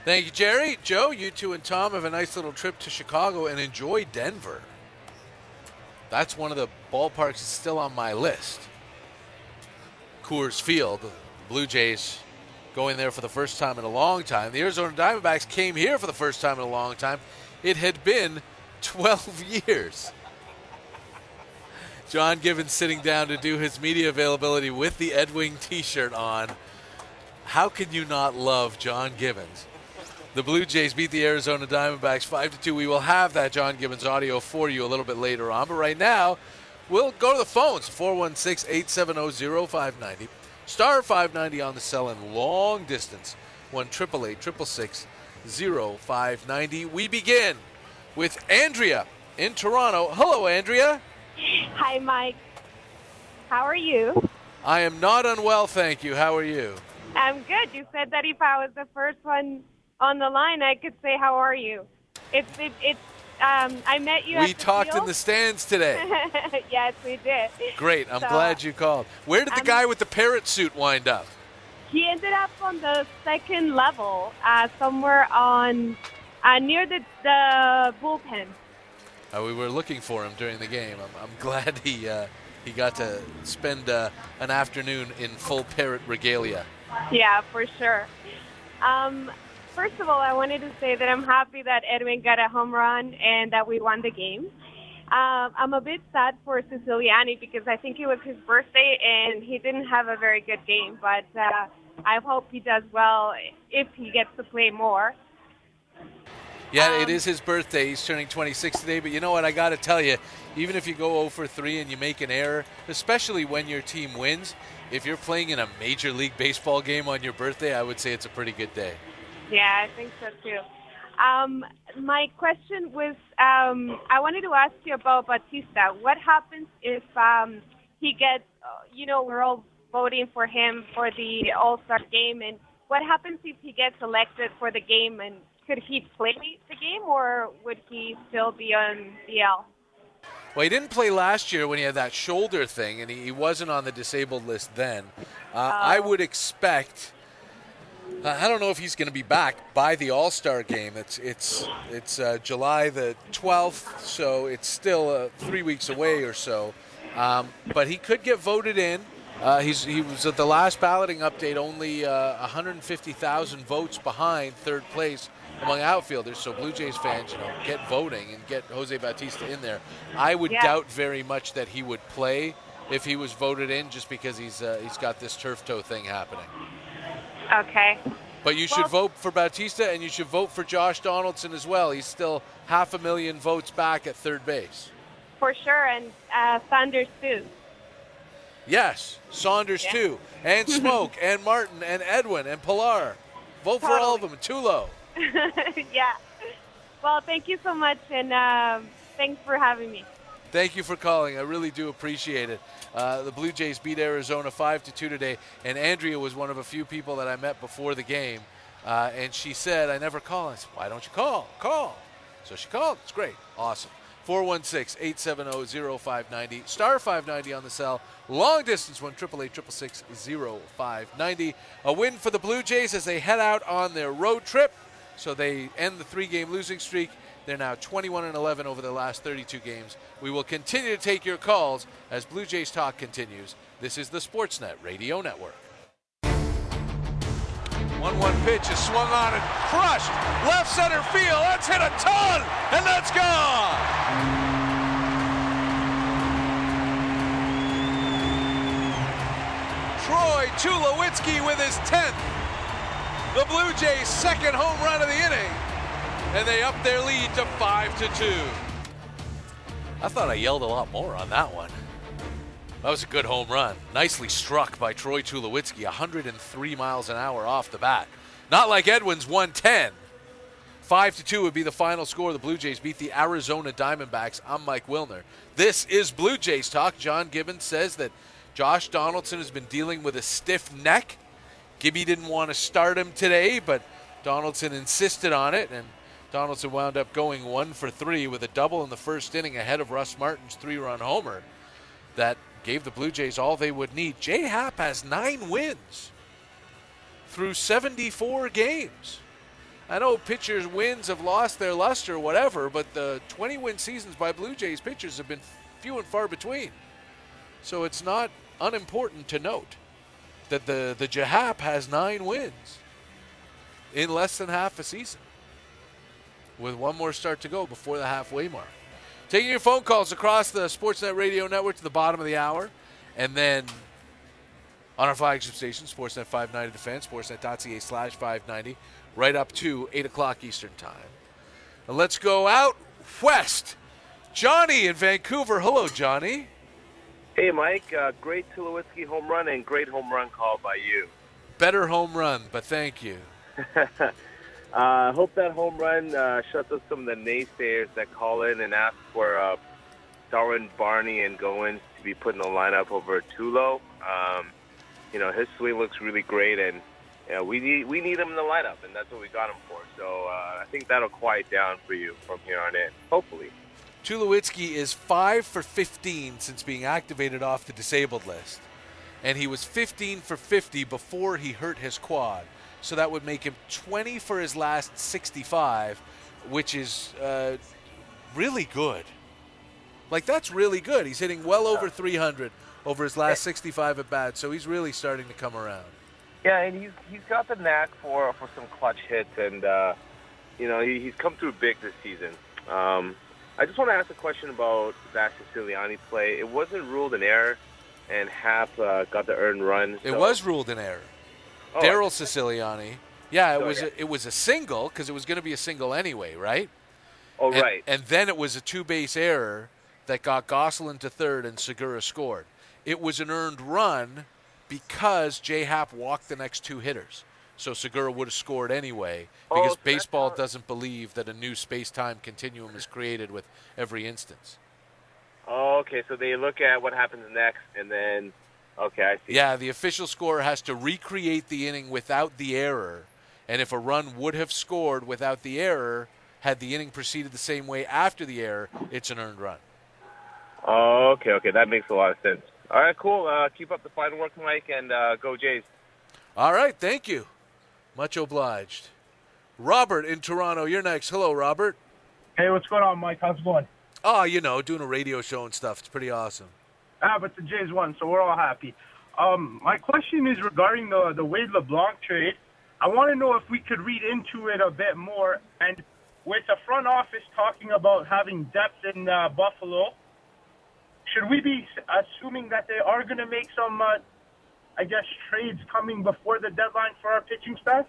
Thank you, Jerry. Joe, you two and Tom have a nice little trip to Chicago and enjoy Denver. That's one of the ballparks that's still on my list. Coors Field, the Blue Jays going there for the first time in a long time. The Arizona Diamondbacks came here for the first time in a long time. It had been 12 years. John Gibbons sitting down to do his media availability with the Ed Wing t-shirt on. How can you not love John Gibbons? The Blue Jays beat the Arizona Diamondbacks 5-2. We will have that John Gibbons audio for you a little bit later on. But right now, we'll go to the phones, 416-870-0590. Star 590 on the cell and long distance, 1-888-666-0590. We begin with Andrea in Toronto. Hello, Andrea. Hi, Mike. How are you? I am not unwell, thank you. How are you? I'm good. You said that if I was the first one on the line, I could say, how are you? I met you at We the talked field. in the stands today. Yes, we did. Great. I'm glad you called. Where did the guy with the parrot suit wind up? He ended up on the second level, somewhere on near the bullpen. We were looking for him during the game. I'm glad he got to spend an afternoon in full parrot regalia. Yeah, for sure. First of all, I wanted to say that I'm happy that Edwin got a home run and that we won the game. I'm a bit sad for Siciliani because I think it was his birthday and he didn't have a very good game. But I hope he does well if he gets to play more. Yeah, it is his birthday. He's turning 26 today. But you know what? I got to tell you, even if you go 0 for 3 and you make an error, especially when your team wins, if you're playing in a Major League Baseball game on your birthday, I would say it's a pretty good day. Yeah, I think so too. My question was, I wanted to ask you about Bautista. What happens if he gets, we're all voting for him for the All-Star game, and what happens if he gets elected for the game, and could he play the game, or would he still be on DL? Well, he didn't play last year when he had that shoulder thing, and he wasn't on the disabled list then. I would expect... I don't know if he's going to be back by the All-Star game. It's July the 12th, so it's still 3 weeks away or so. But he could get voted in. He was at the last balloting update only 150,000 votes behind third place among outfielders. So Blue Jays fans, get voting and get Jose Bautista in there. I would doubt very much that he would play if he was voted in, just because he's got this turf toe thing happening. Okay. But you should vote for Bautista, and you should vote for Josh Donaldson as well. He's still 500,000 votes back at third base. For sure, and Saunders too. Yes, Saunders too, and Smoke, and Martin, and Edwin, and Pilar. Vote for all of them, Tulo. Yeah. Well, thank you so much, and thanks for having me. Thank you for calling. I really do appreciate it. The Blue Jays beat Arizona 5-2 today, and Andrea was one of a few people that I met before the game, and she said, I never call. I said, why don't you call? Call. So she called. It's great. Awesome. 416-870-0590. Star 590 on the cell. Long distance 1-888-666-0590. A win for the Blue Jays as they head out on their road trip. So they end the 3-game losing streak. They're now 21-11 over their last 32 games. We will continue to take your calls as Blue Jays Talk continues. This is the Sportsnet Radio Network. 1-1 pitch is swung on and crushed. Left center field. That's hit a ton, and that's gone. Troy Tulowitzki with his 10th. The Blue Jays' second home run of the inning. And they up their lead to 5-2. I thought I yelled a lot more on that one. That was a good home run. Nicely struck by Troy Tulowitzki, 103 miles an hour off the bat. Not like Edwin's 110. 5-2 would be the final score. The Blue Jays beat the Arizona Diamondbacks. I'm Mike Wilner. This is Blue Jays Talk. John Gibbons says that Josh Donaldson has been dealing with a stiff neck. Gibby didn't want to start him today, but Donaldson insisted on it, and Donaldson wound up going 1 for 3 with a double in the first inning ahead of Russ Martin's 3-run homer. That gave the Blue Jays all they would need. Jay Happ has 9 wins through 74 games. I know pitchers' wins have lost their luster or whatever, but the 20-win seasons by Blue Jays pitchers have been few and far between. So it's not unimportant to note that the Jahap has 9 wins in less than half a season, with one more start to go before the halfway mark. Taking your phone calls across the Sportsnet Radio Network to the bottom of the hour, and then on our flagship station, Sportsnet 590 Defense, sportsnet.ca/590, right up to 8 o'clock Eastern Time. And let's go out west. Johnny in Vancouver. Hello, Johnny. Hey, Mike. Great Tulowitzki home run and great home run call by you. Better home run, but thank you. I hope that home run shuts up some of the naysayers that call in and ask for Darwin, Barney, and Goins to be put in the lineup over Tulo. His swing looks really great, and we need him in the lineup, and that's what we got him for. So I think that'll quiet down for you from here on in, hopefully. Tulowitzki is 5 for 15 since being activated off the disabled list, and he was 15 for 50 before he hurt his quad. So that would make him 20 for his last 65, which is really good. Like, that's really good. He's hitting well over 300 over his last 65 at bat, so he's really starting to come around. Yeah, and he's got the knack for some clutch hits, and he's come through big this season. I just want to ask a question about that Siciliani play. It wasn't ruled an error, and Happ got the earned run. It was ruled an error. Daryl Siciliani. Yeah, it was a single because it was going to be a single anyway, right? Oh, right. And then it was a 2-base error that got Gosselin to third and Segura scored. It was an earned run because J. Happ walked the next 2 hitters. So Segura would have scored anyway because baseball doesn't believe that a new space-time continuum is created with every instance. Oh, okay. So they look at what happens next and then... Okay, I see. Yeah, the official scorer has to recreate the inning without the error, and if a run would have scored without the error, had the inning proceeded the same way after the error, it's an earned run. Oh, okay, that makes a lot of sense. All right, cool. Keep up the fine work, Mike, and go Jays. All right, thank you. Much obliged. Robert in Toronto, you're next. Hello, Robert. Hey, what's going on, Mike? How's it going? Oh, doing a radio show and stuff. It's pretty awesome. But the Jays won, so we're all happy. My question is regarding the Wade LeBlanc trade. I want to know if we could read into it a bit more. And with the front office talking about having depth in Buffalo, should we be assuming that they are going to make some, trades coming before the deadline for our pitching staff?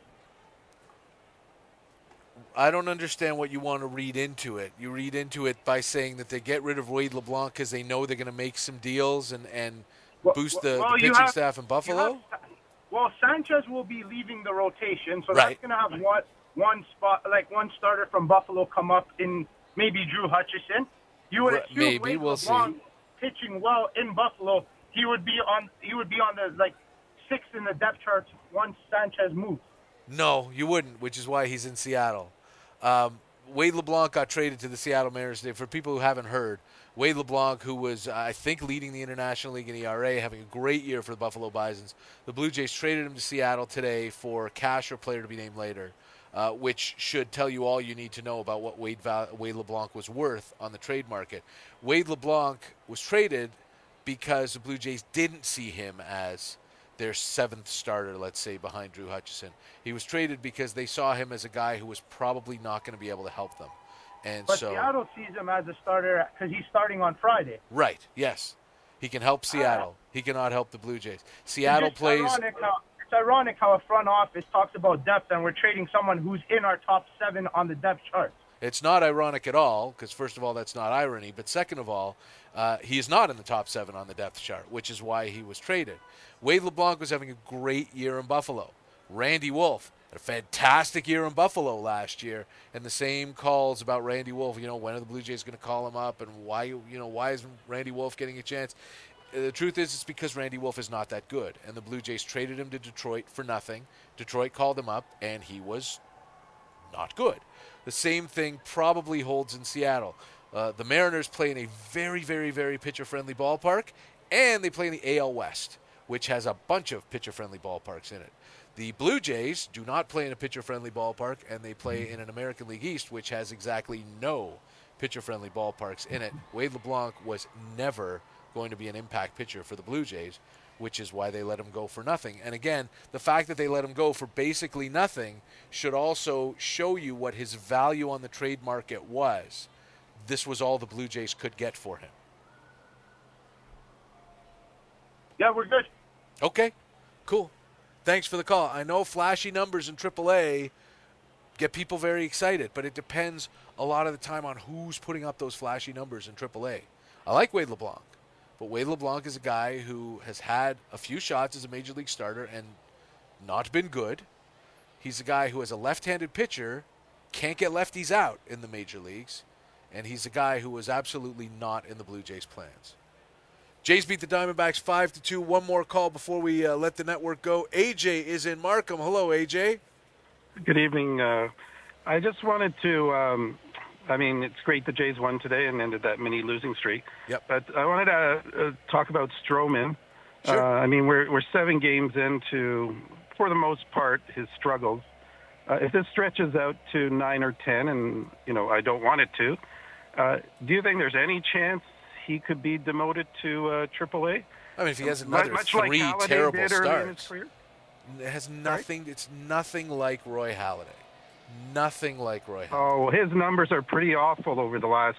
I don't understand what you want to read into it. You read into it by saying that they get rid of Wade LeBlanc because they know they're going to make some deals and boost the pitching staff in Buffalo? Sanchez will be leaving the rotation, so that's going to have one spot, like one starter from Buffalo come up in maybe Drew Hutchison. You would assume maybe we'll LeBlanc see. Pitching well in Buffalo, he would be on the 6th in the depth charts once Sanchez moves. No, you wouldn't, which is why he's in Seattle. Wade LeBlanc got traded to the Seattle Mariners today. For people who haven't heard, Wade LeBlanc, who was, I think, leading the International League in ERA, having a great year for the Buffalo Bisons, the Blue Jays traded him to Seattle today for cash or player to be named later, which should tell you all you need to know about what Wade LeBlanc was worth on the trade market. Wade LeBlanc was traded because the Blue Jays didn't see him as their 7th starter, let's say, behind Drew Hutchison. He was traded because they saw him as a guy who was probably not going to be able to help them. But Seattle sees him as a starter because he's starting on Friday. Right, yes. He can help Seattle. He cannot help the Blue Jays. Seattle plays... It's ironic how a front office talks about depth and we're trading someone who's in our top 7 on the depth chart. It's not ironic at all because, first of all, that's not irony. But second of all, he is not in the top 7 on the depth chart, which is why he was traded. Wade LeBlanc was having a great year in Buffalo. Randy Wolf had a fantastic year in Buffalo last year, and the same calls about Randy Wolf. When are the Blue Jays going to call him up, and why isn't Randy Wolf getting a chance? The truth is, it's because Randy Wolf is not that good, and the Blue Jays traded him to Detroit for nothing. Detroit called him up, and he was not good. The same thing probably holds in Seattle. The Mariners play in a very, very, very pitcher-friendly ballpark, and they play in the AL West, which has a bunch of pitcher-friendly ballparks in it. The Blue Jays do not play in a pitcher-friendly ballpark, and they play in an American League East, which has exactly no pitcher-friendly ballparks in it. Wade LeBlanc was never going to be an impact pitcher for the Blue Jays, which is why they let him go for nothing. And again, the fact that they let him go for basically nothing should also show you what his value on the trade market was. This was all the Blue Jays could get for him. Yeah, we're good. Okay, cool. Thanks for the call. I know flashy numbers in AAA get people very excited, but it depends a lot of the time on who's putting up those flashy numbers in AAA. I like Wade LeBlanc, but Wade LeBlanc is a guy who has had a few shots as a major league starter and not been good. He's a guy who, as a left-handed pitcher, can't get lefties out in the major leagues, and he's a guy who was absolutely not in the Blue Jays' plans. Jays beat the Diamondbacks 5-2. One more call before we let the network go. AJ is in Markham. Hello, AJ. Good evening. I just wanted to, it's great the Jays won today and ended that mini losing streak. Yep. But I wanted to talk about Stroman. Sure. We're 7 games into, for the most part, his struggles. If this stretches out to 9 or 10, and, I don't want it to, do you think there's any chance he could be demoted to AAA? I mean, if he has another much 3 like terrible starts, in his career? It has nothing. It's nothing like Roy Halladay. Nothing like Roy Halladay. Oh, his numbers are pretty awful over the last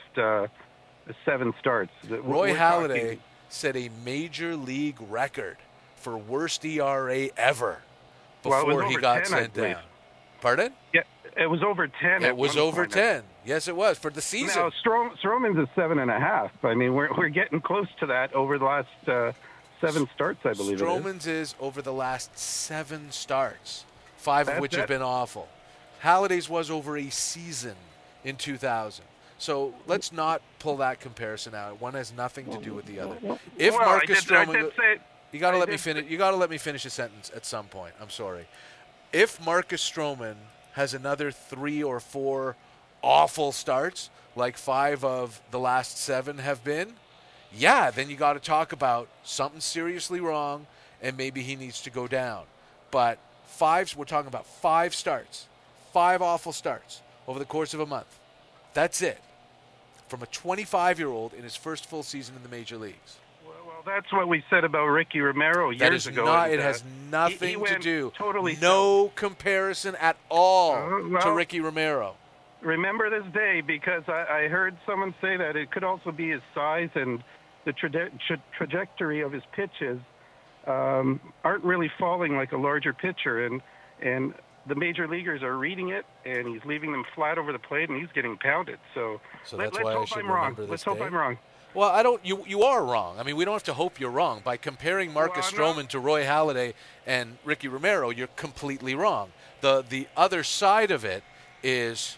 7 starts. Roy Halladay set a major league record for worst ERA ever before he got 10, sent down. Pardon? Yeah, it was over 10. It was over 10. Yes, it was for the season. Now Stroman's a 7.5. I mean, we're getting close to that over the last 7 starts, I believe. Stroman's is over the last 7 starts, 5 of which have been awful. Halladay's was over a season in 2000. So let's not pull that comparison out. One has nothing to do with the other. If Marcus Stroman, you got to let me finish. You got to let me finish a sentence at some point. I'm sorry. If Marcus Stroman has another 3 or 4 awful starts, like 5 of the last 7 have been, yeah, then you got to talk about something seriously wrong, and maybe he needs to go down. But we're talking about 5 starts, 5 awful starts over the course of a month. That's it. From a 25-year-old in his first full season in the major leagues. Well, that's what we said about Ricky Romero years ago. It has nothing to do. Totally no comparison at all to Ricky Romero. Remember this day, because I heard someone say that it could also be his size and the trajectory of his pitches aren't really falling like a larger pitcher, and the major leaguers are reading it, and he's leaving them flat over the plate, and he's getting pounded. So that's let's why hope I should I'm wrong. remember this Let's hope day. I'm wrong. Well, I don't. You are wrong. I mean, we don't have to hope you're wrong. By comparing Marcus Stroman to Roy Halladay and Ricky Romero, you're completely wrong. The other side of it is,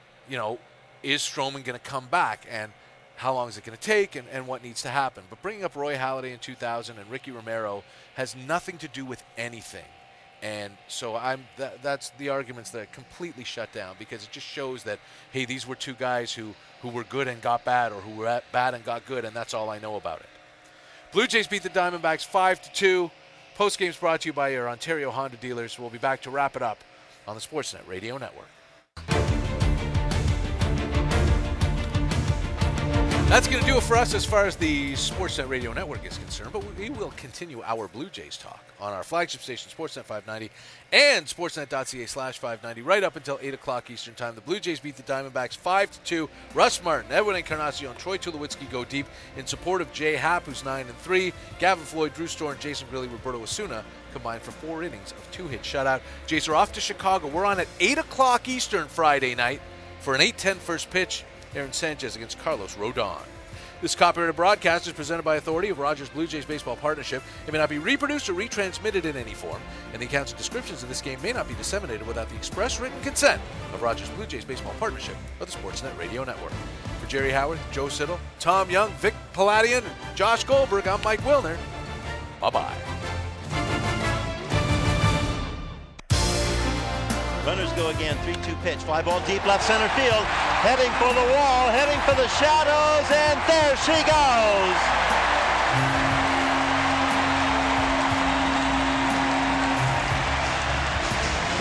is Stroman going to come back, and how long is it going to take, and what needs to happen? But bringing up Roy Halladay in 2000 and Ricky Romero has nothing to do with anything. And so that's the arguments that are completely shut down, because it just shows that, hey, these were 2 guys who were good and got bad, or who were bad and got good, and that's all I know about it. Blue Jays beat the Diamondbacks 5-2. Postgame's brought to you by your Ontario Honda dealers. We'll be back to wrap it up on the Sportsnet Radio Network. That's going to do it for us as far as the Sportsnet Radio Network is concerned, but we will continue our Blue Jays talk on our flagship station, Sportsnet 590, and sportsnet.ca/590, right up until 8 o'clock Eastern Time. The Blue Jays beat the Diamondbacks 5-2. Russ Martin, Edwin Encarnacion, Troy Tulowitzki go deep in support of Jay Happ, who's 9-3. Gavin Floyd, Drew Storr, and Jason Grilli, Roberto Osuna combined for 4 innings of 2-hit shutout. Jays are off to Chicago. We're on at 8 o'clock Eastern Friday night for an 8:10 first pitch. Aaron Sanchez against Carlos Rodon. This copyrighted broadcast is presented by authority of Rogers Blue Jays Baseball Partnership. It may not be reproduced or retransmitted in any form, and the accounts and descriptions of this game may not be disseminated without the express written consent of Rogers Blue Jays Baseball Partnership of the Sportsnet Radio Network. For Jerry Howard, Joe Siddle, Tom Young, Vic Paladian, and Josh Goldberg, I'm Mike Wilner. Bye-bye. Runners go again, 3-2 pitch, fly ball deep left center field, heading for the wall, heading for the shadows, and there she goes.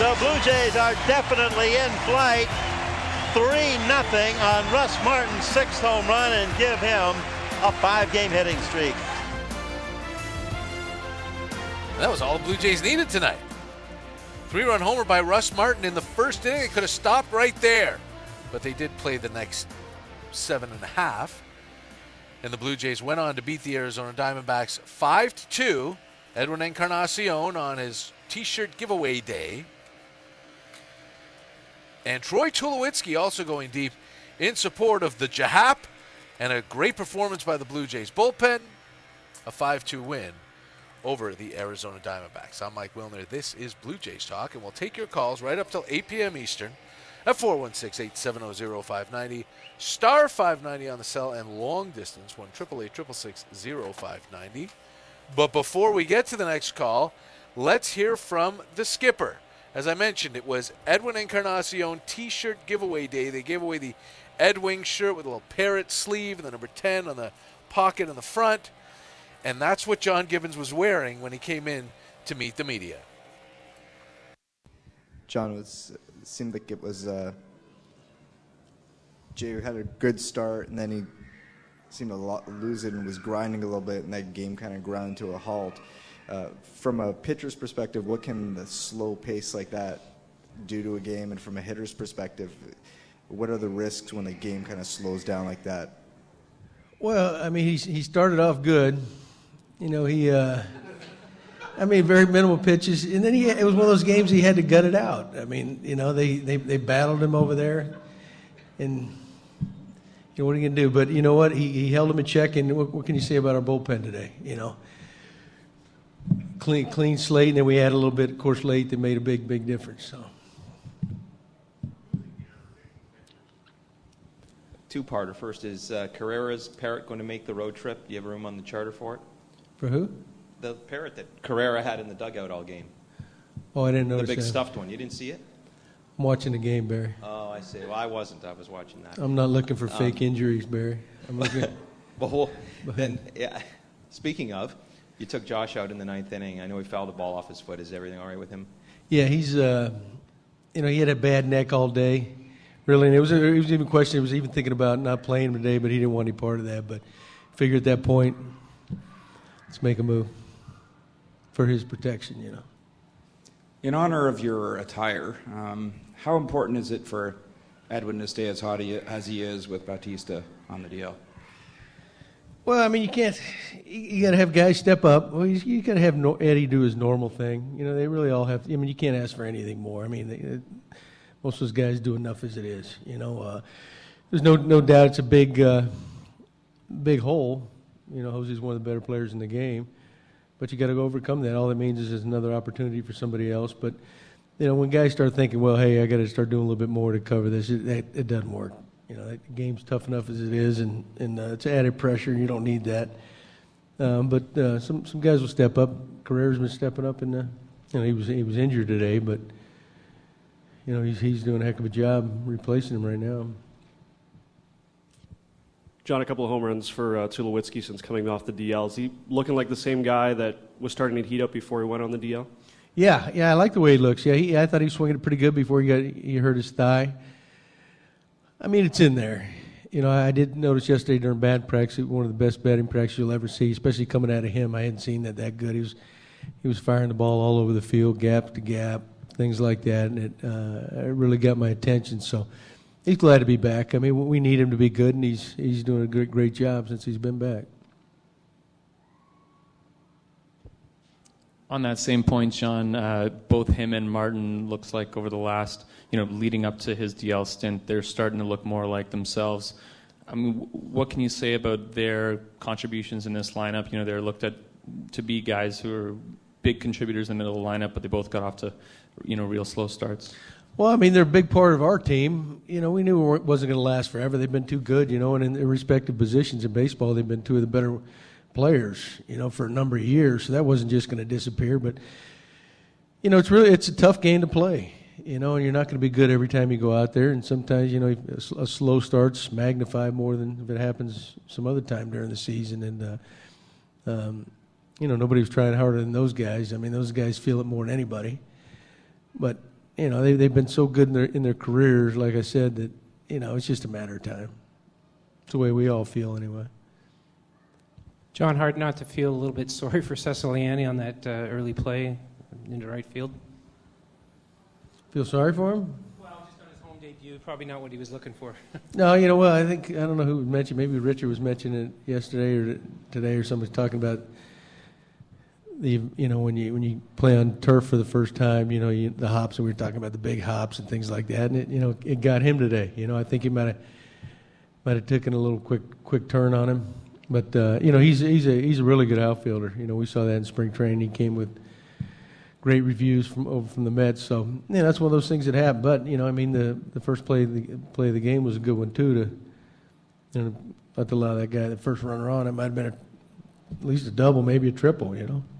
The Blue Jays are definitely in flight. 3-0 on Russ Martin's 6th home run and give him a 5-game hitting streak. That was all the Blue Jays needed tonight. 3-run homer by Russ Martin in the first inning. It could have stopped right there. But they did play the next 7.5. And the Blue Jays went on to beat the Arizona Diamondbacks 5-2. Edwin Encarnacion on his T-shirt giveaway day. And Troy Tulowitzki also going deep in support of the Jahap. And a great performance by the Blue Jays bullpen. A 5-2 win over the Arizona Diamondbacks. I'm Mike Wilner. This is Blue Jays Talk, and we'll take your calls right up till 8 p.m. Eastern at 416-870-0590, star 590 on the cell, and long distance, 1-888-666-0590. But before we get to the next call, let's hear from the skipper. As I mentioned, it was Edwin Encarnacion T-shirt giveaway day. They gave away the Ed Wing shirt with a little parrot sleeve and the number 10 on the pocket in the front. And that's what John Gibbons was wearing when he came in to meet the media. John, it seemed like it was Jay had a good start, and then he seemed to lose it and was grinding a little bit, and that game kind of ground to a halt. From a pitcher's perspective, what can the slow pace like that do to a game? And from a hitter's perspective, what are the risks when the game kind of slows down like that? Well, I mean, he started off good. You know, very minimal pitches. And then it was one of those games he had to gut it out. I mean, you know, they battled him over there. And, you know, what are you going to do? But you know what? He held him in check. And what can you say about our bullpen today? You know, clean slate. And then we had a little bit, of course, late that made a big difference. So. Two-parter. First, is Carrera's parrot going to make the road trip? Do you have room on the charter for it? For who? The parrot that Carrera had in the dugout all game. Oh, I didn't notice the big that. stuffed one. You didn't see it? I'm watching the game, Barry. Oh, I see. Well, I wasn't. I was watching that. I'm not looking for fake injuries, Barry. I'm looking. Well, then, yeah. Speaking of, you took Josh out in the 9th inning. I know he fouled the ball off his foot. Is everything all right with him? Yeah, he's, you know, he had a bad neck all day. Really, and it was even questioning. He was even thinking about not playing him today, but he didn't want any part of that. But figured at that point, let's make a move for his protection, you know. In honor of your attire, how important is it for Edwin to stay as hot as he is with Bautista on the DL? Well, I mean, you can't. You got to have guys step up. Well, you got to have Eddie do his normal thing. You know, they really all have. I mean, you can't ask for anything more. I mean, most of those guys do enough as it is. You know, there's no doubt it's a big hole. You know, Jose's one of the better players in the game, but you got to overcome that. All that means is there's another opportunity for somebody else. But you know, when guys start thinking, well, hey, I got to start doing a little bit more to cover this, it doesn't work. You know, that game's tough enough as it is, and it's added pressure, and you don't need that. But some guys will step up. Carrera's been stepping up, and you know, he was injured today, but you know, he's doing a heck of a job replacing him right now. John, a couple of home runs for Tulowitzki since coming off the DL. Is he looking like the same guy that was starting to heat up before he went on the DL? Yeah, I like the way he looks. Yeah, I thought he was swinging it pretty good before he hurt his thigh. I mean, it's in there. You know, I did notice yesterday during batting practice, one of the best batting practices you'll ever see, especially coming out of him. I hadn't seen that good. He was firing the ball all over the field, gap to gap, things like that, and it really got my attention. So he's glad to be back. I mean, we need him to be good, and he's doing a great job since he's been back. On that same point, John, both him and Martin looks like over the last, leading up to his DL stint, they're starting to look more like themselves. I mean, what can you say about their contributions in this lineup? They're looked at to be guys who are big contributors in the middle of the lineup, but they both got off to, real slow starts. Well, I mean, they're a big part of our team. We knew it wasn't going to last forever. They've been too good, and in their respective positions in baseball, they've been two of the better players, for a number of years. So that wasn't just going to disappear. But, it's a tough game to play, and you're not going to be good every time you go out there. And sometimes, a slow start's magnified more than if it happens some other time during the season. And, nobody was trying harder than those guys. I mean, those guys feel it more than anybody. But, they've been so good in their careers, like I said, that it's just a matter of time. It's the way we all feel anyway. John, hard not to feel a little bit sorry for Ceciliani on that early play into right field. Feel sorry for him? Well, just on his home debut, probably not what he was looking for. No, I don't know who mentioned. Maybe Richard was mentioning it yesterday or today, or somebody's talking about when you play on turf for the first time, the hops, and we were talking about the big hops and things like that, and it got him today. I think he might have taken a little quick turn on him, but he's a really good outfielder. We saw that in spring training. He came with great reviews from the Mets, so that's one of those things that happen. But the first play of the game was a good one too. Not to allow that guy the first runner on. It might have been at least a double, maybe a triple.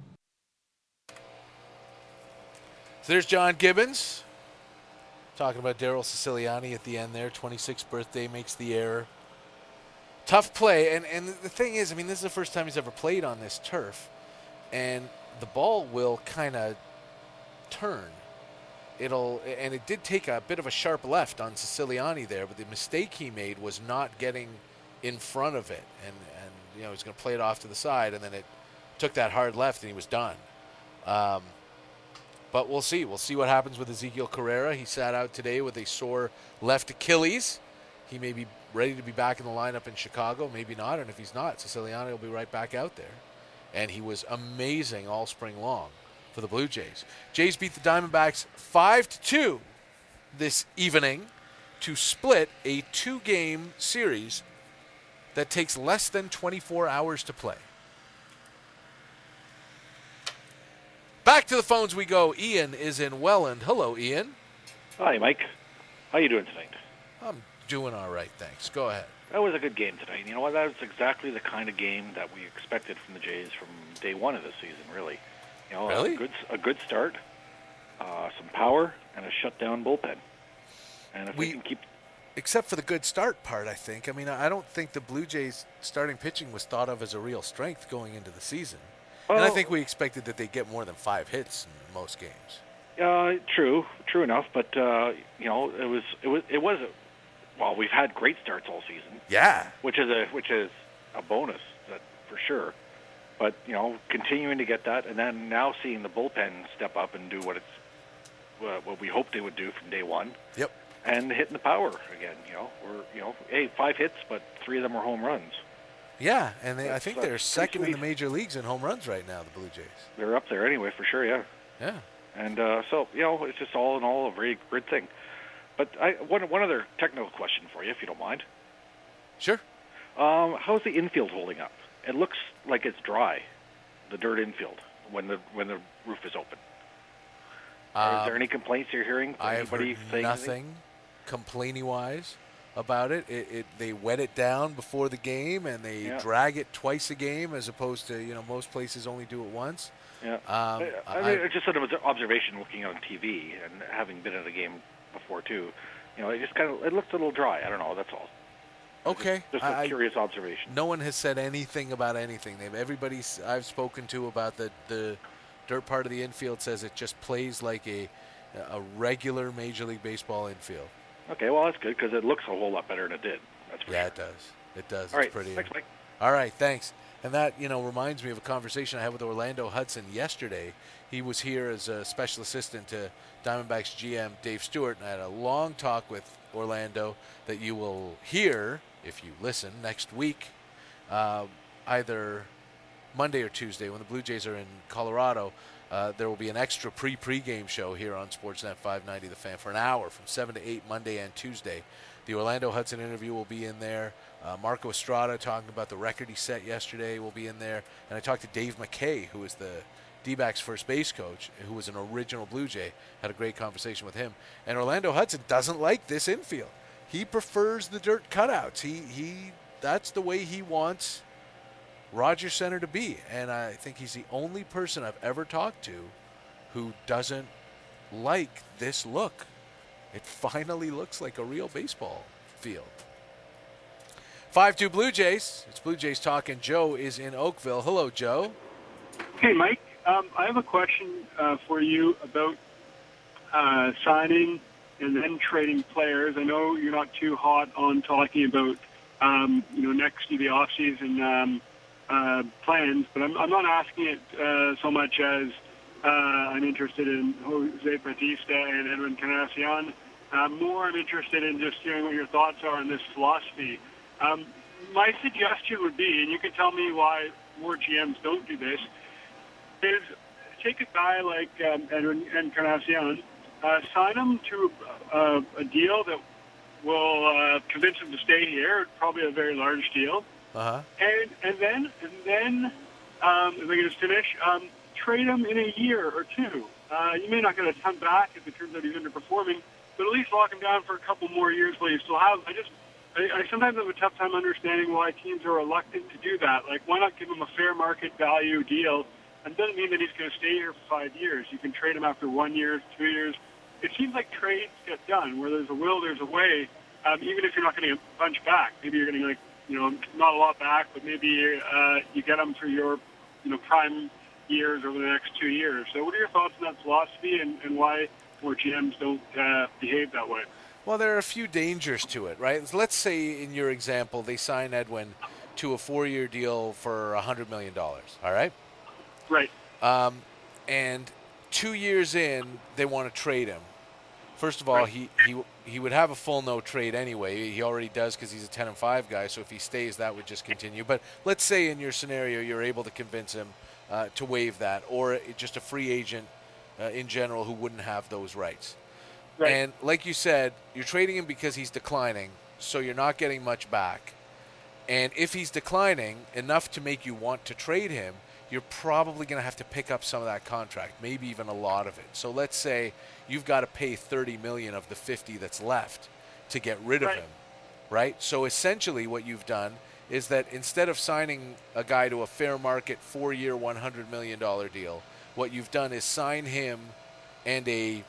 So there's John Gibbons talking about Daryl Siciliani at the end there. 26th birthday, makes the error. Tough play. And the thing is, this is the first time he's ever played on this turf. And the ball will kind of turn. And it did take a bit of a sharp left on Siciliani there, but the mistake he made was not getting in front of it. And he was going to play it off to the side, and then it took that hard left, and he was done. But we'll see. We'll see what happens with Ezequiel Carrera. He sat out today with a sore left Achilles. He may be ready to be back in the lineup in Chicago, maybe not. And if he's not, Siciliani will be right back out there. And he was amazing all spring long for the Blue Jays. Jays beat the Diamondbacks 5-2 this evening to split a 2-game series that takes less than 24 hours to play. Back to the phones we go. Ian is in Welland. Hello, Ian. Hi, Mike. How you doing tonight? I'm doing all right, thanks. Go ahead. That was a good game tonight. You know what? That was exactly the kind of game that we expected from the Jays from day one of the season, really. Really? A good start, some power, and a shutdown bullpen. And if we can keep... Except for the good start part, I think. I don't think the Blue Jays starting pitching was thought of as a real strength going into the season. And I think we expected that they'd get more than 5 hits in most games. True enough. But it was. Well, we've had great starts all season. Yeah, which is a bonus, that for sure. But continuing to get that, and then now seeing the bullpen step up and do what we hoped they would do from day one. Yep. And hitting the power again. We're 5 hits, but 3 of them are home runs. Yeah, and I think they're second in the major leagues in home runs right now, the Blue Jays. They're up there anyway, for sure, yeah. Yeah. And so, it's just all in all a very good thing. But one other technical question for you, if you don't mind. Sure. How's the infield holding up? It looks like it's dry, the dirt infield, when the roof is open. Is there any complaints you're hearing? I have heard nothing complaining-wise about it. They wet it down before the game, and they drag it twice a game as opposed to, most places only do it once. Yeah. I just sort of an observation looking on TV and having been at a game before, too. It just it looked a little dry. I don't know. That's all. Okay. Just a curious observation. No one has said anything about anything. Everybody I've spoken to about the dirt part of the infield says it just plays like a regular Major League Baseball infield. Okay, well, that's good because it looks a whole lot better than it did. That's for sure. It does. It does. All right. It's pretty. Thanks, Mike. All right, thanks. And that, reminds me of a conversation I had with Orlando Hudson yesterday. He was here as a special assistant to Diamondbacks GM Dave Stewart, and I had a long talk with Orlando that you will hear, if you listen, next week, either Monday or Tuesday when the Blue Jays are in Colorado. There will be an extra pregame show here on Sportsnet 590 The Fan for an hour from 7 to 8 Monday and Tuesday. The Orlando Hudson interview will be in there. Marco Estrada talking about the record he set yesterday will be in there. And I talked to Dave McKay, who is the D-backs first base coach, who was an original Blue Jay. Had a great conversation with him. And Orlando Hudson doesn't like this infield. He prefers the dirt cutouts. That's the way he wants Rogers Center to be. And I think he's the only person I've ever talked to who doesn't like this look. It finally looks like a real baseball field. 5-2 Blue Jays. It's Blue Jays Talk, and Joe is in Oakville. Hello, Joe. Hey, Mike. I have a question for you about signing and then trading players. I know you're not too hot on talking about next to the offseason plans, but I'm not asking it so much as I'm interested in Jose Bautista and Edwin Encarnacion. More, I'm interested in just hearing what your thoughts are on this philosophy. My suggestion would be, and you can tell me why more GMs don't do this, is take a guy like Edwin Encarnacion, sign him to a deal that will convince him to stay here, probably a very large deal. Uh-huh. And then if I can just finish, trade him in a year or two. You may not get a ton back if it turns out he's underperforming, but at least lock him down for a couple more years while you still have him. I sometimes have a tough time understanding why teams are reluctant to do that. Like, why not give him a fair market value deal? And it doesn't mean that he's going to stay here for 5 years. You can trade him after 1 year, 2 years. It seems like trades get done. Where there's a will, there's a way. Even if you're not getting a bunch back, maybe you're getting not a lot back, but maybe you get them for your prime years over the next 2 years. So what are your thoughts on that philosophy and why more GMs don't behave that way? Well, there are a few dangers to it, right? So let's say in your example, they sign Edwin to a 4-year deal for $100 million, all right? Right. And 2 years in, they want to trade him. First of all, he would have a full no trade anyway. He already does because he's a 10-5 guy, so if he stays, that would just continue. But let's say in your scenario, you're able to convince him to waive that, or just a free agent in general who wouldn't have those rights. Right. And like you said, you're trading him because he's declining, so you're not getting much back. And if he's declining enough to make you want to trade him, you're probably going to have to pick up some of that contract, maybe even a lot of it. So let's say you've got to pay $30 million of the $50 that's left to get rid of him, right? So essentially what you've done is that instead of signing a guy to a fair market 4-year, $100 million deal, what you've done is sign him and a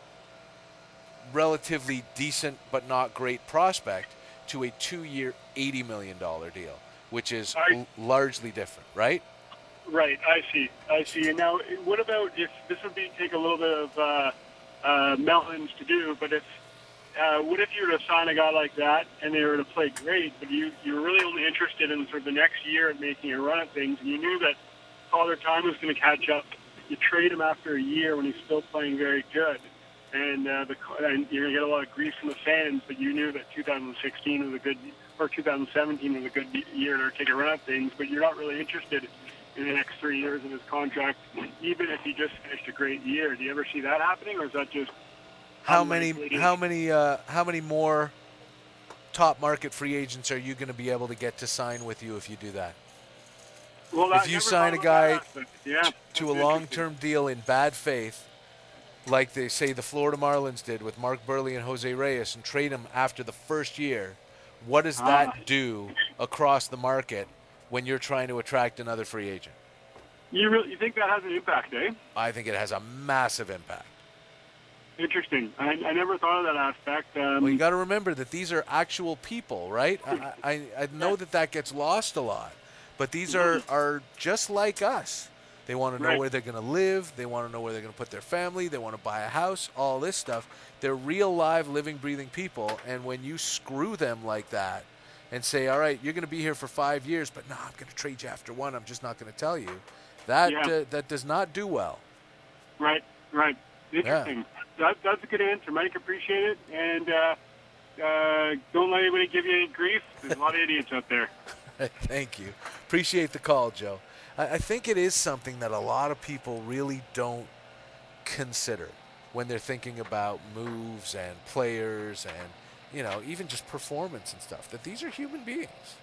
relatively decent but not great prospect to a 2-year, $80 million deal, which is largely different, right? Right, I see. And now, what about if this would take a little bit of mountains to do, but what if you were to sign a guy like that and they were to play great, but you were really only interested in sort of the next year and making a run at things, and you knew that Father Time was going to catch up. You trade him after a year when he's still playing very good, and you're going to get a lot of grief from the fans, but you knew that 2016 was a good, or 2017 was a good year to take a run at things, but you're not really interested in the next 3 years of his contract, even if he just finished a great year. Do you ever see that happening, or is that just how many more top market free agents are you going to be able to get to sign with you if you do that? Well, if you sign a guy to a long-term deal in bad faith, like they say the Florida Marlins did with Mark Burley and Jose Reyes, and trade him after the first year, what does that do across the market when you're trying to attract another free agent? You think that has an impact, eh? I think it has a massive impact. Interesting. I never thought of that aspect. Well, you got to remember that these are actual people, right? I know that gets lost a lot, but these are just like us. They want to know where they're going to live. They want to know where they're going to put their family. They want to buy a house, all this stuff. They're real, live, living, breathing people, and when you screw them like that and say, all right, you're going to be here for 5 years, but no, I'm going to trade you after 1. I'm just not going to tell you. That does not do well. Right. Interesting. Yeah. That's a good answer, Mike. Appreciate it. And don't let anybody give you any grief. There's a lot of idiots out there. Thank you. Appreciate the call, Joe. I think it is something that a lot of people really don't consider when they're thinking about moves and players and, even just performance and stuff, that these are human beings.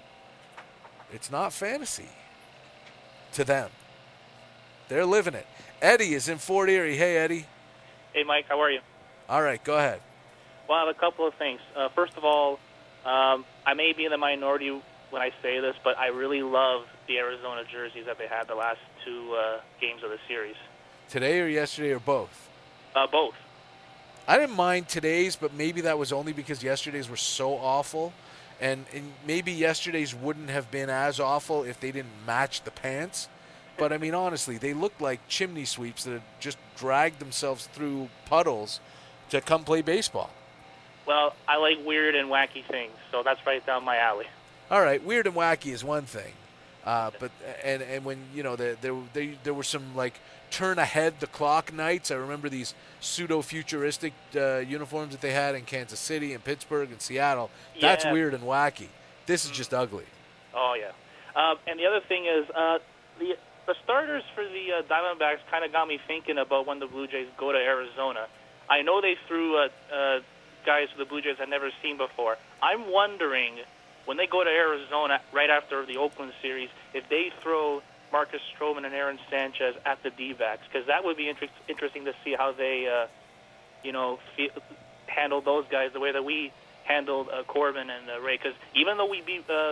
It's not fantasy to them. They're living it. Eddie is in Fort Erie. Hey, Eddie. Hey, Mike. How are you? All right. Go ahead. Well, I have a couple of things. First of all, I may be in the minority when I say this, but I really love the Arizona jerseys that they had the last 2 games of the series. Today or yesterday or both? Both. I didn't mind today's, but maybe that was only because yesterday's were so awful. And maybe yesterday's wouldn't have been as awful if they didn't match the pants. But, I mean, honestly, they looked like chimney sweeps that had just dragged themselves through puddles to come play baseball. Well, I like weird and wacky things, so that's right down my alley. All right, weird and wacky is one thing. But when, you know, there were some, like, turn ahead the clock nights. I remember these pseudo-futuristic uniforms that they had in Kansas City and Pittsburgh and Seattle. That's weird and wacky. This is just ugly. Oh, yeah. And the other thing is the starters for the Diamondbacks kind of got me thinking about when the Blue Jays go to Arizona. I know they threw guys who the Blue Jays had never seen before. I'm wondering, when they go to Arizona right after the Oakland series, if they throw Marcus Stroman and Aaron Sanchez at the D-backs, because that would be interesting to see how they, handle those guys the way that we handled Corbin and Ray. Because even though we beat the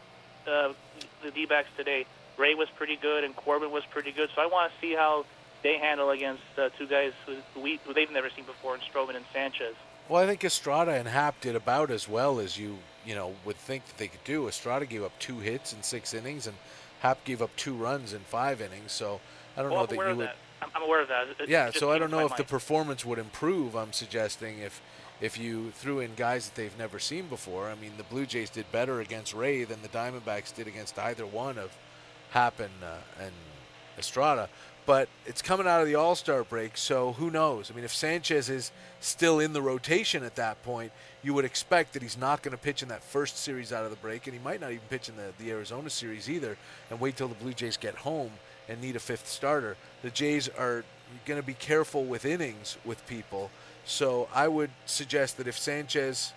D-backs today, Ray was pretty good and Corbin was pretty good. So I want to see how they handle against two guys who they've never seen before, in Stroman and Sanchez. Well, I think Estrada and Happ did about as well as you would think that they could do. Estrada gave up 2 hits in 6 innings, and Happ gave up 2 runs in 5 innings. So I don't know that you would. I'm aware of that. Yeah, so I don't know if the performance would improve. I'm suggesting if you threw in guys that they've never seen before. I mean, the Blue Jays did better against Ray than the Diamondbacks did against either one of Happ and Estrada. But it's coming out of the All-Star break, so who knows? I mean, if Sanchez is still in the rotation at that point, you would expect that he's not going to pitch in that first series out of the break, and he might not even pitch in the Arizona series either, and wait till the Blue Jays get home and need a 5th starter. The Jays are going to be careful with innings with people, so I would suggest that if Sanchez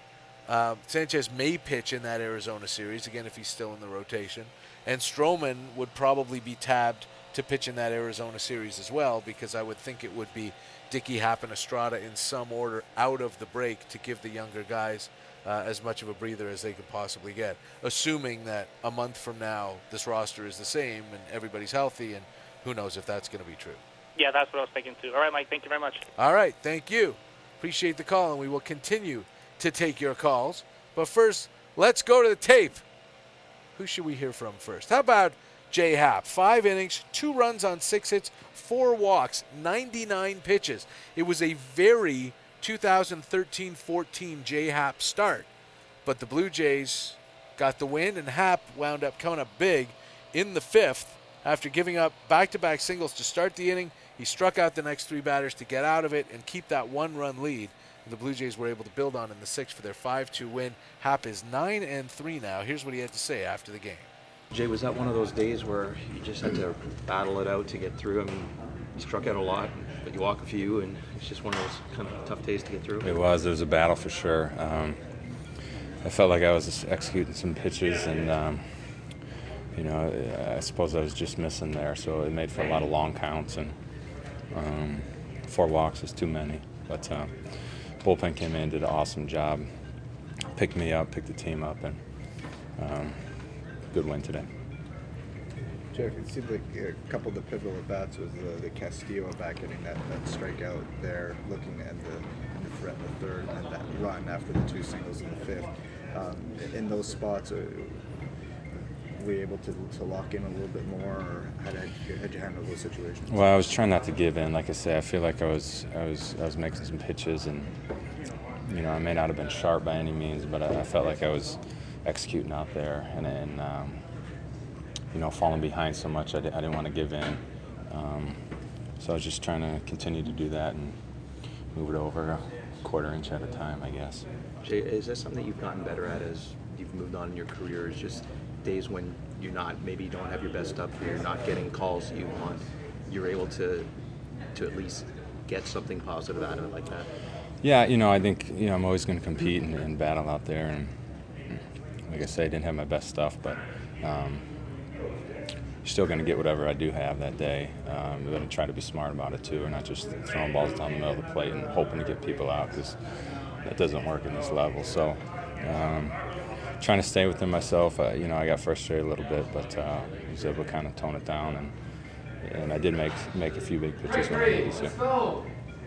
may pitch in that Arizona series, again, if he's still in the rotation, and Stroman would probably be tabbed to pitch in that Arizona series as well, because I would think it would be Dickey, Happ, and Estrada in some order out of the break to give the younger guys as much of a breather as they could possibly get, assuming that a month from now this roster is the same and everybody's healthy, and who knows if that's going to be true. Yeah, that's what I was thinking too. All right, Mike, thank you very much. All right, thank you. Appreciate the call, and we will continue to take your calls. But first, let's go to the tape. Who should we hear from first? How about Jay Happ? 5 innings, 2 runs on 6 hits, 4 walks, 99 pitches. It was a very 2013-14 Jay Happ start, but the Blue Jays got the win, and Happ wound up coming up big in the 5th after giving up back-to-back singles to start the inning. He struck out the next 3 batters to get out of it and keep that 1-run lead. The Blue Jays were able to build on in the 6th for their 5-2 win. Happ is 9-3 now. Here's what he had to say after the game. Jay, was that one of those days where you just had to battle it out to get through? I mean, you struck out a lot, but you walk a few, and it's just one of those kind of tough days to get through. It was a battle for sure. I felt like I was executing some pitches, and I suppose I was just missing there, so it made for a lot of long counts, and 4 walks is too many. But bullpen came in, did an awesome job, picked me up, picked the team up, and good win today. Jeff, it seemed like a couple of the pivotal at-bats was the Castillo back getting that strikeout there, looking at the threat in the 3rd, and then that run after the 2 singles in the 5th. In those spots, were you able to lock in a little bit more, or how did you handle those situations? Well, I was trying not to give in. Like I say, I feel like I was making some pitches, and I may not have been sharp by any means, but I felt like I was executing out there, and falling behind so much, I didn't want to give in. So I was just trying to continue to do that and move it over a quarter inch at a time, I guess. Jay, is that something that you've gotten better at as you've moved on in your career? Is just days when you don't have your best stuff, you're not getting calls you want, you're able to at least get something positive out of it like that? Yeah, I think I'm always going to compete and battle out there, and like I say, I didn't have my best stuff, but you're still going to get whatever I do have that day. I'm going to try to be smart about it too, and not just throwing balls down the middle of the plate and hoping to get people out, because that doesn't work in this level. So trying to stay within myself. I got frustrated a little bit, but I was able to kind of tone it down, and I did make a few big pitches when I needed to.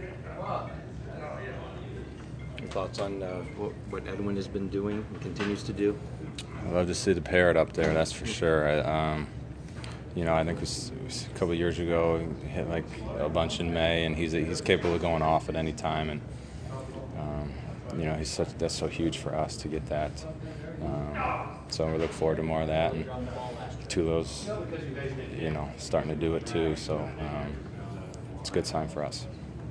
Your thoughts on what Edwin has been doing and continues to do? I love to see the parrot up there, that's for sure. I think it was a couple of years ago, he hit like a bunch in May, and he's capable of going off at any time. And that's so huge for us to get that. So we look forward to more of that. And Tulo's, starting to do it too. So it's a good sign for us.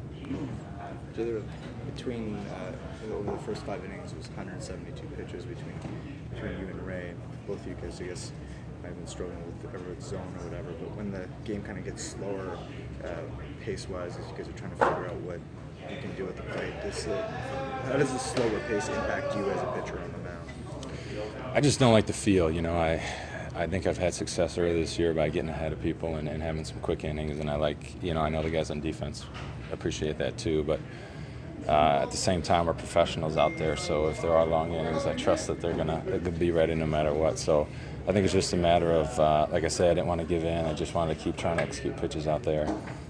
Between over the first 5 innings, it was 172 pitches between you and Ray. Both of you guys, I guess, might have been struggling with zone or whatever. But when the game kind of gets slower, pace-wise, as you guys are trying to figure out what you can do at the plate, how does the slower pace impact you as a pitcher on the mound? I just don't like the feel. I think I've had success earlier this year by getting ahead of people and having some quick innings, and I know the guys on defense appreciate that too, but at the same time, we're professionals out there, so if there are long innings, I trust that they're gonna be ready no matter what. So I think it's just a matter of, like I said, I didn't want to give in. I just wanted to keep trying to execute pitches out there,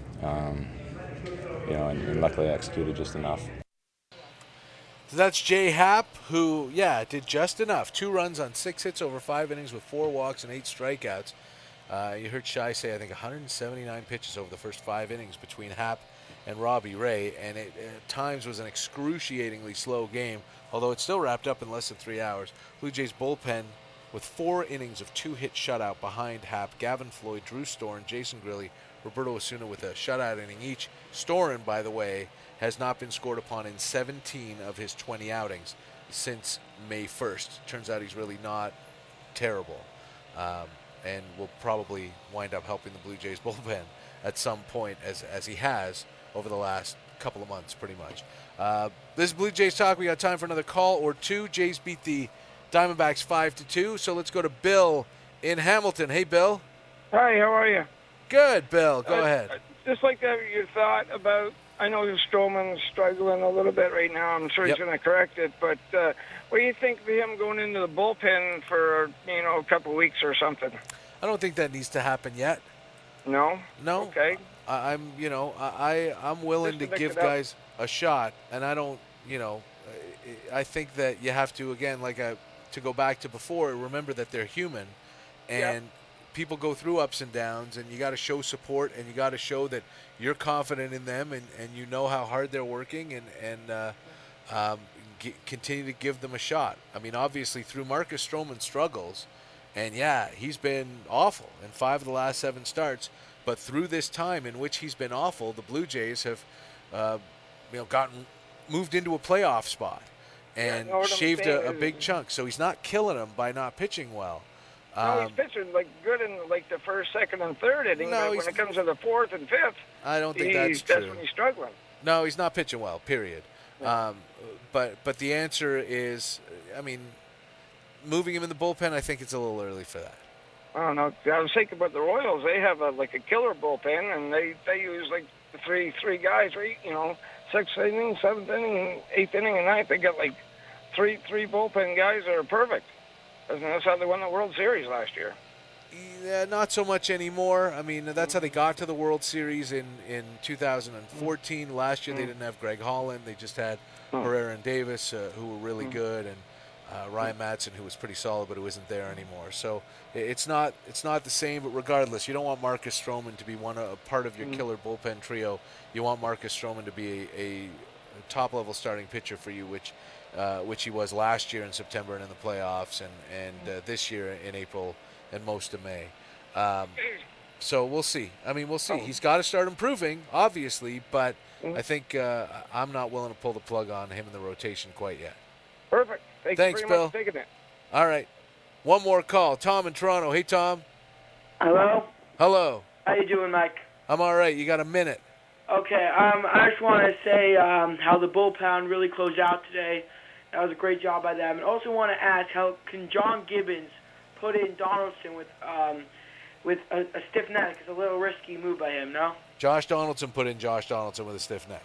and luckily I executed just enough. So that's Jay Happ, who, did just enough. 2 runs on 6 hits over 5 innings with 4 walks and 8 strikeouts. You heard Shai say, I think, 179 pitches over the first 5 innings between Happ and Robbie Ray, and it at times was an excruciatingly slow game, although it still wrapped up in less than 3 hours. Blue Jays bullpen with 4 innings of 2-hit shutout behind Happ, Gavin Floyd, Drew Storen, Jason Grilli, Roberto Osuna with a shutout inning each. Storen, by the way, has not been scored upon in 17 of his 20 outings since May 1st. Turns out he's really not terrible, and will probably wind up helping the Blue Jays bullpen at some point, as he has over the last couple of months, pretty much. This is Blue Jays Talk. We got time for another call or two. Jays beat the Diamondbacks 5-2, so let's go to Bill in Hamilton. Hey, Bill. Hi, how are you? Good, Bill. Go ahead. Just like to have your thought about, I know Stroman's struggling a little bit right now. I'm sure he's going to correct it, but what do you think of him going into the bullpen for, a couple of weeks or something? I don't think that needs to happen yet. No? No. Okay. I'm willing to give guys a shot, and I don't, I think that you have to, again, to go back to before, remember that they're human, and people go through ups and downs, and you got to show support, and you got to show that you're confident in them, and you know how hard they're working, and continue to give them a shot. I mean, obviously, through Marcus Stroman's struggles, and he's been awful in 5 of the last 7 starts, but through this time in which he's been awful, the Blue Jays have, moved into a playoff spot and shaved a big chunk. So he's not killing them by not pitching well. No, he's pitching good in the first, second, and third inning. No, but when it comes to the 4th and 5th, I don't think that's true. That's when he's struggling. No, he's not pitching well. Period. Yeah. But the answer is, moving him in the bullpen, I think it's a little early for that. I don't know. I was thinking about the Royals. They have a killer bullpen, and they use three guys, right? 6th inning, 7th inning, 8th inning, and 9th. They got three bullpen guys that are perfect. And that's how they won the World Series last year. Yeah, not so much anymore. I mean, that's how they got to the World Series in 2014. Last year they didn't have Greg Holland. They just had Herrera and Davis, who were really good, and Ryan Madsen, who was pretty solid, but who isn't there anymore. So it's not the same. But regardless, you don't want Marcus Stroman to be a part of your killer bullpen trio. You want Marcus Stroman to be a top-level starting pitcher for you, which he was last year in September and in the playoffs, and this year in April and most of May. So we'll see. We'll see. He's got to start improving, obviously, but I think I'm not willing to pull the plug on him in the rotation quite yet. Perfect. Thanks, you very Bill. much for taking it. All right. One more call. Tom in Toronto. Hey, Tom. Hello? Hello. How you doing, Mike? I'm all right. You got a minute. Okay. I just want to say how the bullpen really closed out today. That was a great job by them. And also want to ask, how can John Gibbons put in Donaldson with a stiff neck? It's a little risky move by him, no? Josh Donaldson put in Josh Donaldson with a stiff neck.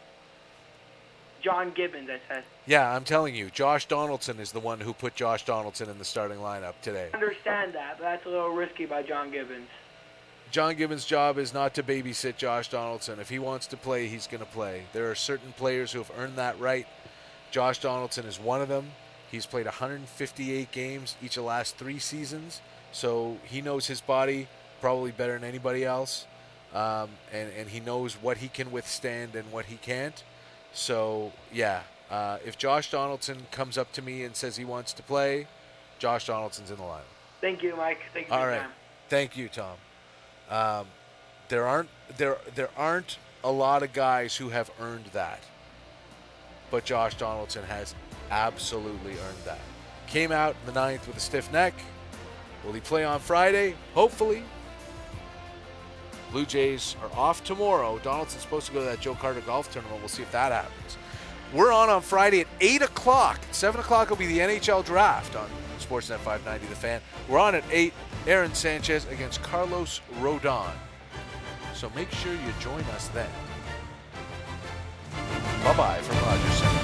John Gibbons, I said. Yeah, I'm telling you, Josh Donaldson is the one who put Josh Donaldson in the starting lineup today. I understand that, but that's a little risky by John Gibbons. John Gibbons' job is not to babysit Josh Donaldson. If he wants to play, he's going to play. There are certain players who have earned that right. Josh Donaldson is one of them. He's played 158 games each of the last 3 seasons, so he knows his body probably better than anybody else, and he knows what he can withstand and what he can't. So, yeah, if Josh Donaldson comes up to me and says he wants to play, Josh Donaldson's in the lineup. Thank you, Mike. Thank you for All your right. time. Thank you, Tom. There aren't a lot of guys who have earned that, but Josh Donaldson has absolutely earned that. Came out in the 9th with a stiff neck. Will he play on Friday? Hopefully. Blue Jays are off tomorrow. Donaldson's supposed to go to that Joe Carter golf tournament. We'll see if that happens. We're on Friday at 8 o'clock. 7 o'clock will be the NHL draft on Sportsnet 590 The Fan. We're on at 8. Aaron Sanchez against Carlos Rodon. So make sure you join us then. Bye-bye from Rogers Center.